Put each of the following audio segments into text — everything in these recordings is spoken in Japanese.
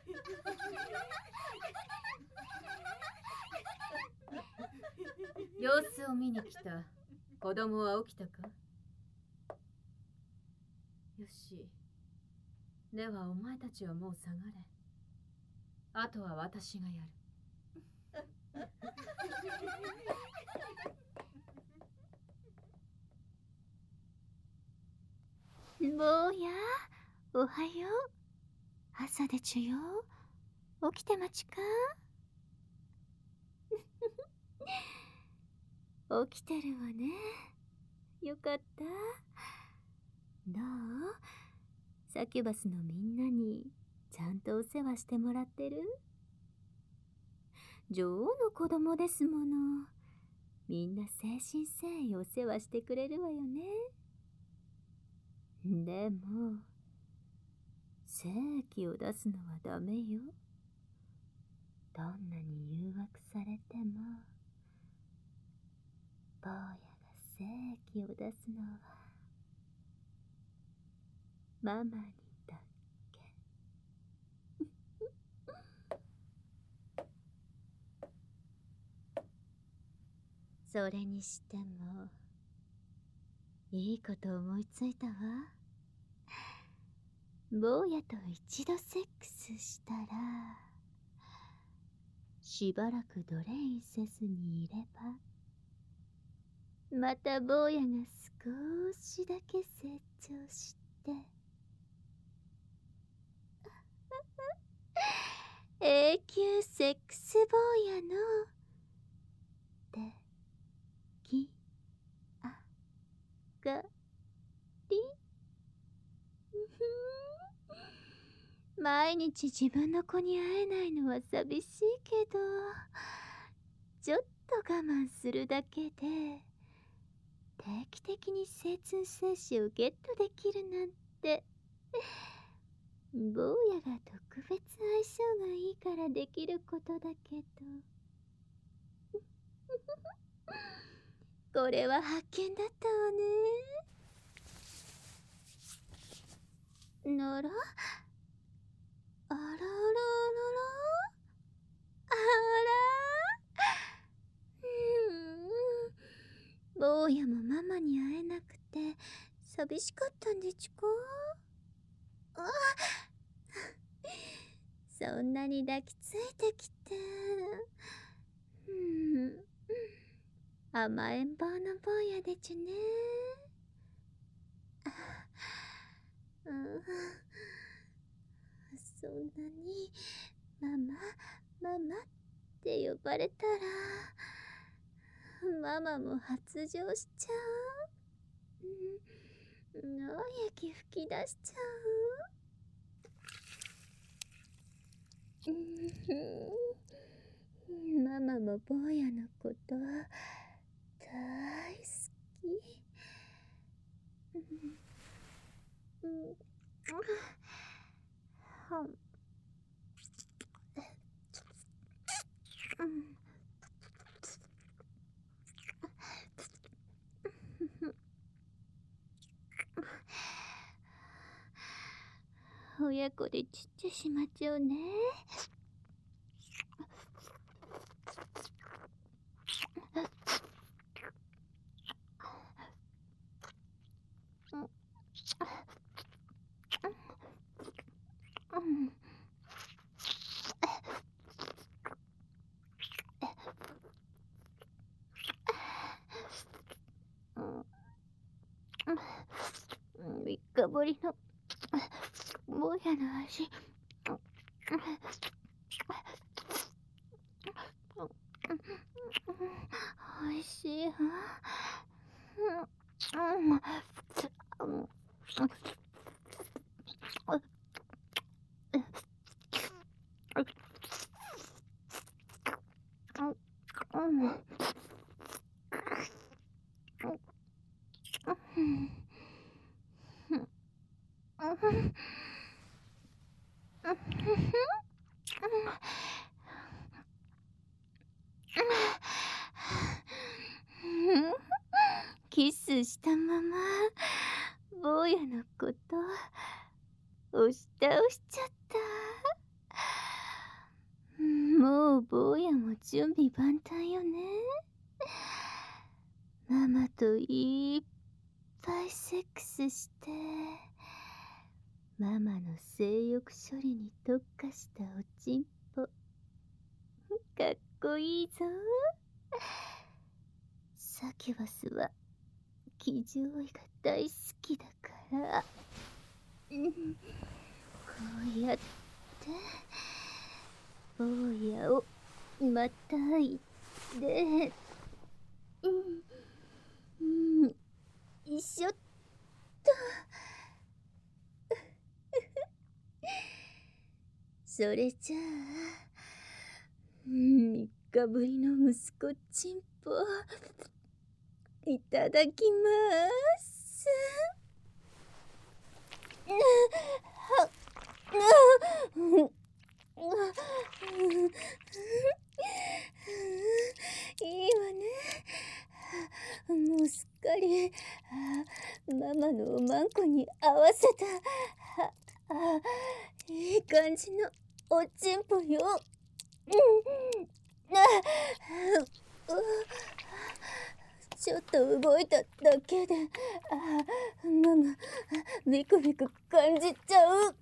様子を見に来た子供は起きたか？よし。ではお前たちはもう下がれ。あとは私がやる。 坊や、おはよう。朝でちゅよ。起きてまちか？起きてるわね。よかった。どう？サキュバスのみんなにちゃんとお世話してもらってる？女王の子供ですもの。みんな誠心誠意お世話してくれるわよね。でも精液を出すのはダメよ。どんなに誘惑されても坊やが精液を出すのはママにだけ。それにしてもいいこと思いついたわ。坊やと一度セックスしたらしばらくドレインせずにいればまた坊やが少しだけ成長して永久セックス坊やのできあがり。毎日自分の子に会えないのは寂しいけどちょっと我慢するだけで定期的に精通精子をゲットできるなんて坊やが特別相性がいいからできることだけどこれは発見だったわね。ならあららららあら坊やもママに会えなくて寂しかったんでちゅか？あそんなに抱きついてきて甘えん坊の坊やでちゅね。そんなにママママって呼ばれたらママも発情しちゃう。息吹き出しちゃう。ママも坊やのこと大好き。親子でちっちゃしまっちゃうね。3日ぶりの坊やの味。おいしいわ。キスしたまま坊やのこと押し倒しちゃった。 もう坊やも準備万端よね。ママといっぱいセックスして、ママの性欲処理に特化したおちんぽ。かっこいいぞ。サキュバスは騎乗位が大好きだから、こうやって坊やをまたいで、よいしょっと。それじゃあ、3日ぶりの息子ちんぽいただきます。いいわね。もうすっかりママのおまんこに合わせたいい感じのおちんぽよ。ちょっと動いただけでママビクビク感じちゃう。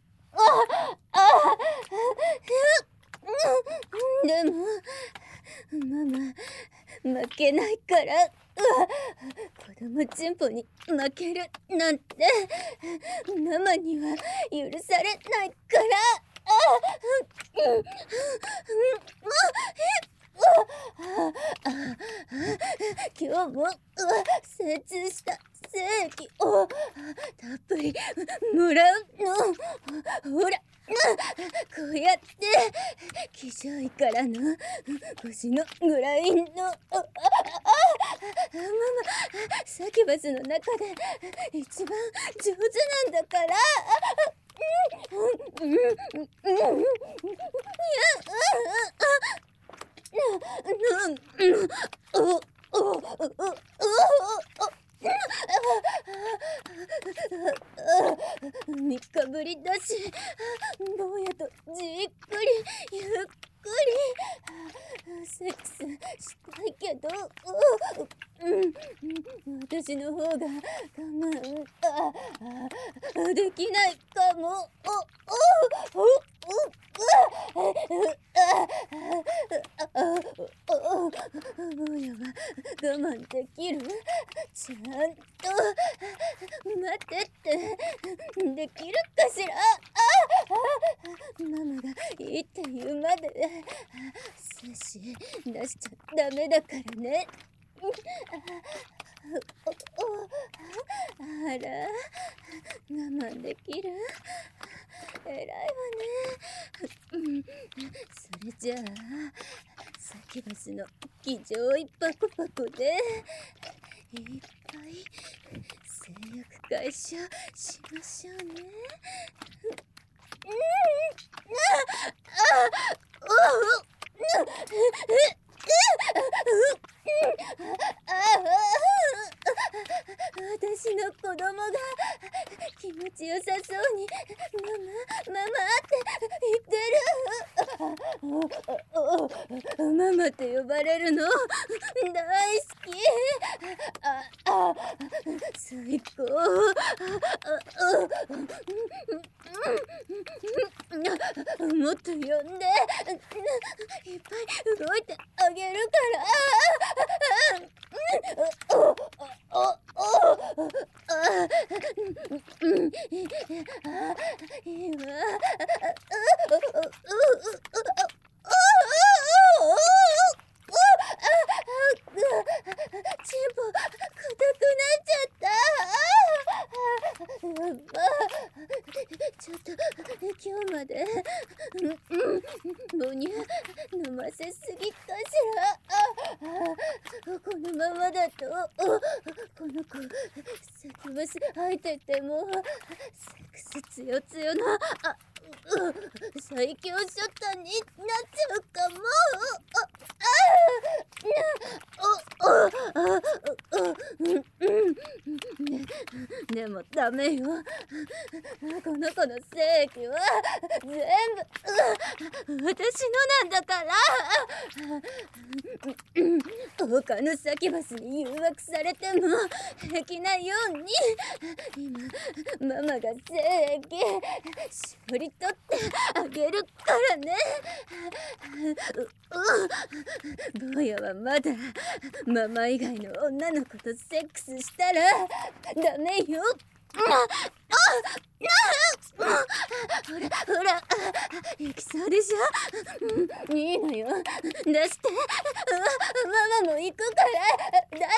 でもママ負けないから。子供ちんぽに負けるなんてママには許されないから。今日も精通した精液をたっぷりもらうの。ほら、こうやって騎乗位からの星のグラインのママ、サキュバスの中で一番上手なんだから。3日ぶりだし、坊やとじっくりゆっくりセックスしたいけど、私の方が我慢できないかも。坊やは我慢できる？ちゃんと待ってってできるかしら？ママがいいって言うまで精子出しちゃダメだからね。あら、我慢できる？偉いわね。それじゃあサキュバスの騎乗位パコパコでいっぱい性欲解消しましょうね。私の子供が気持ちよさそうにママって言ってる。ママって呼ばれるの大好き。最高。もっと呼んで、いっぱい動いてあげるから。いいわ。チンポ硬くなっちゃった。やっば。ちょっと今日まで母乳飲ませすぎかしら。このままだとこの子サキュバス入っててもセックスつよつよな最強ショットになっちゃうかも。でもダメよ。この子の正義は全部私のなんだから。他のサキュバスに誘惑されても平気なように、今ママが正義絞り取ってあげるからね。坊やはまだママ以外の女の子とセックスしたらダメよ。ほら行きそうでしょ。いいのよ、出して。ママも行くから出して。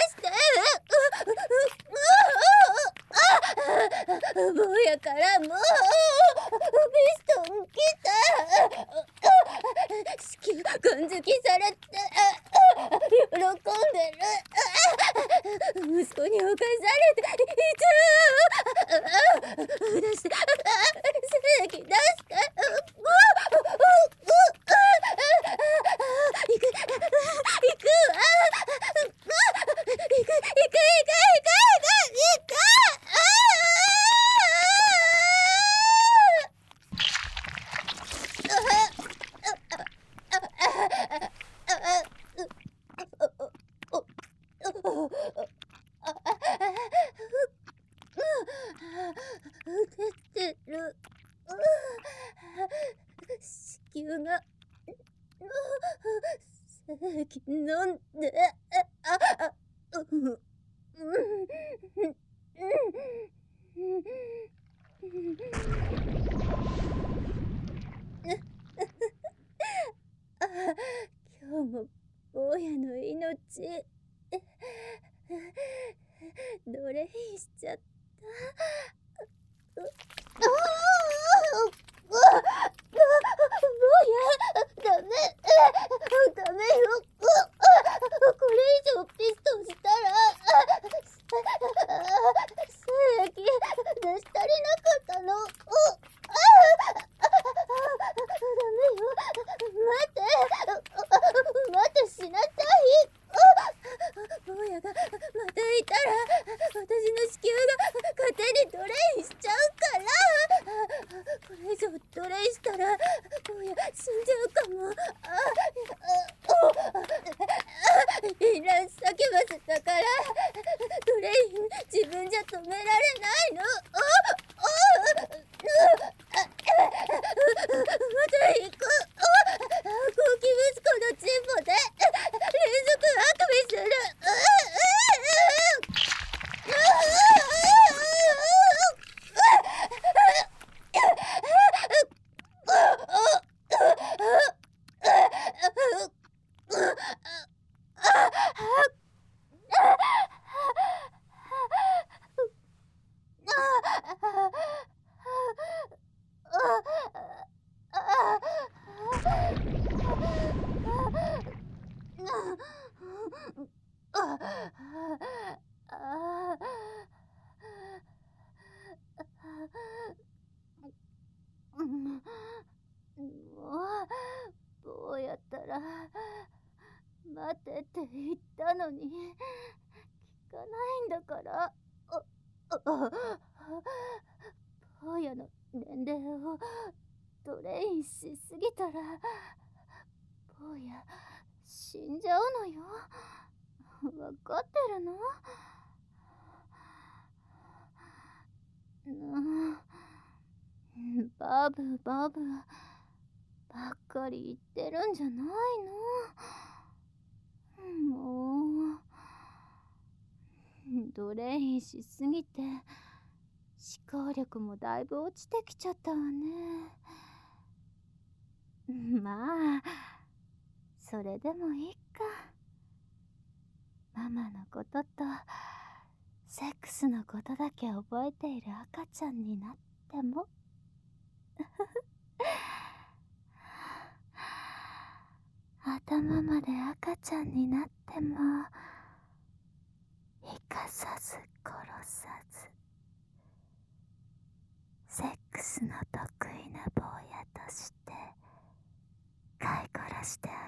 坊やからもピストン来た。子宮感づきされて喜んでる。息子に侵されて出して、正義出して。行くわ。行く。出てる。子宮が正義飲んで。今日も坊やの命奴隷しちゃった。ダメよ。これ以上ピストンしたら精液出し足りなかったの。ダメよ。待って、死なさい。坊やがまたいたら私の子宮が勝手に奴隷しちゃうから。これ以上奴隷したら坊や死んじゃうかも。いらんサキュバスだから奴隷自分じゃ止められないの。また行く。高貴息子のチンポで連続あくびする。坊やったら待てって言ったのに聞かないんだから。坊やの年齢をトレインしすぎたら坊や死んじゃうのよ。わかってるの？バブばっかり言ってるんじゃないの？もう奴隷イしすぎて思考力もだいぶ落ちてきちゃったわね。まあそれでもいいか。ママのこととセックスのことだけ覚えている赤ちゃんになっても頭まで赤ちゃんになっても生かさず殺さずセックスの得意な坊やして